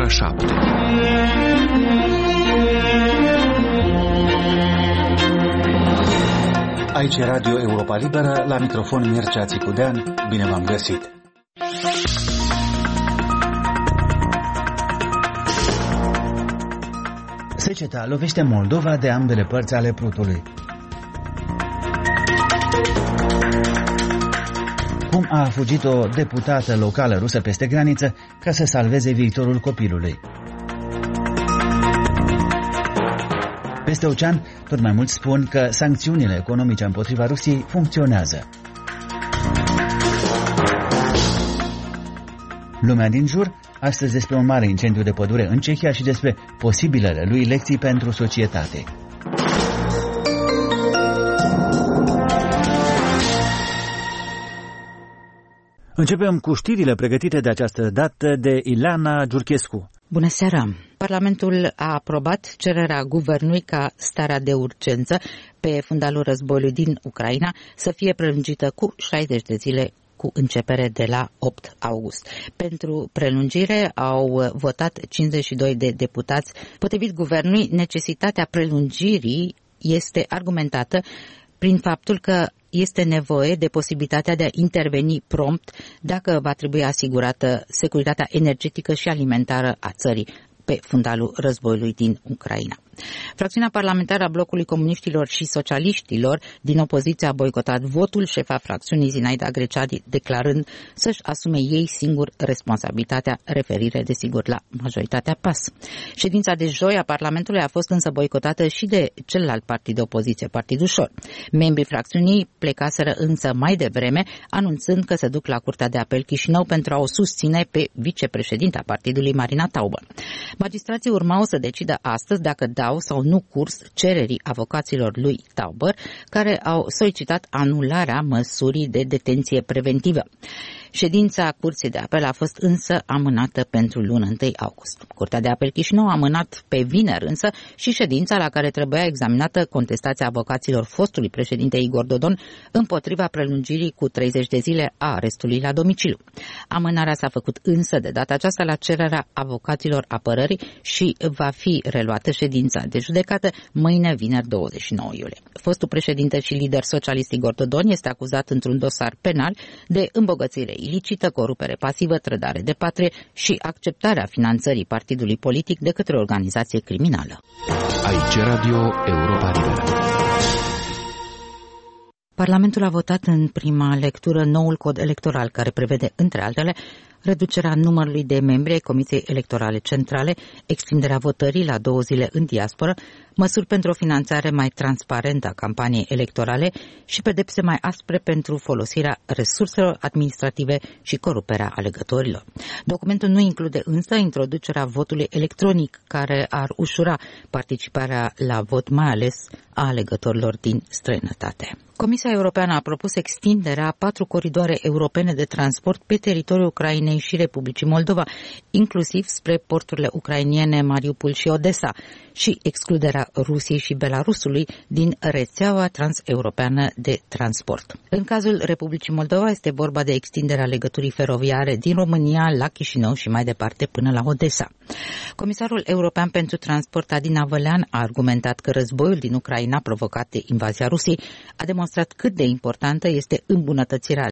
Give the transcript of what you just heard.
ora 7. Aici Radio Europa Liberă, la microfon Mircea Țicudean. Bine v-am găsit! Seceta lovește Moldova de ambele părți ale Prutului. Cum a fugit o deputată locală rusă peste graniță ca să salveze viitorul copilului. Peste ocean, tot mai mulți spun că sancțiunile economice împotriva Rusiei funcționează. Lumea din jur, astăzi despre un mare incendiu de pădure în Cehia și despre posibilele lui lecții pentru societate. Începem cu știrile pregătite de această dată de Ileana Giurchescu. Bună seara! Parlamentul a aprobat cererea guvernului ca starea de urgență pe fundalul războiului din Ucraina să fie prelungită cu 60 de zile cu începere de la 8 august. Pentru prelungire au votat 52 de deputați. Potrivit guvernului, necesitatea prelungirii este argumentată prin faptul că este nevoie de posibilitatea de a interveni prompt dacă va trebui asigurată securitatea energetică și alimentară a țării pe fundalul războiului din Ucraina. Fracțiunea parlamentară a blocului comuniștilor și socialiștilor din opoziție a boicotat votul, șefa fracțiunii Zinaida Greceadi declarând să-și asume ei singur responsabilitatea, referire desigur la majoritatea PAS. Ședința de joi a Parlamentului a fost însă boicotată și de celălalt partid de opoziție, Partidul Șor. Membrii fracțiunii plecaseră însă mai devreme, anunțând că se duc la Curtea de Apel Chișinău pentru a o susține pe vicepreședinta partidului, Marina Taubă. Magistrații urmau să decidă astăzi dacă dau sau nu curs cererii avocaților lui Tauber, care au solicitat anularea măsurii de detenție preventivă. Ședința Curții de Apel a fost însă amânată pentru luna 1 august. Curtea de Apel Chișinău a amânat pe vineri însă și ședința la care trebuia examinată contestația avocaților fostului președinte Igor Dodon împotriva prelungirii cu 30 de zile a arestului la domiciliu. Amânarea s-a făcut însă de data aceasta la cererea avocaților apărării și va fi reluată ședința de judecată mâine, vineri 29 iulie. Fostul președinte și lider socialist Igor Dodon este acuzat într-un dosar penal de îmbogățire ilicită, corupere pasivă, trădare de patrie și acceptarea finanțării partidului politic de către o organizație criminală. Aici Radio Europa Liberă. Parlamentul a votat în prima lectură noul cod electoral care prevede, între altele, reducerea numărului de membri ai Comisiei Electorale Centrale, extinderea votării la 2 zile în diasporă, măsuri pentru o finanțare mai transparentă a campaniei electorale și pedepse mai aspre pentru folosirea resurselor administrative și coruperea alegătorilor. Documentul nu include însă introducerea votului electronic, care ar ușura participarea la vot, mai ales a alegătorilor din străinătate. Comisia Europeană a propus extinderea 4 coridoare europene de transport pe teritoriul Ucrainei și Republicii Moldova, inclusiv spre porturile ucrainiene Mariupol și Odessa, și excluderea Rusiei și Belarusului din rețeaua transeuropeană de transport. În cazul Republicii Moldova este vorba de extinderea legăturii feroviare din România la Chișinău și mai departe până la Odessa. Comisarul European pentru Transport Adina Vălean a argumentat că războiul din Ucraina provocat de invazia Rusiei a demonstrat cât de importantă este îmbunătățirea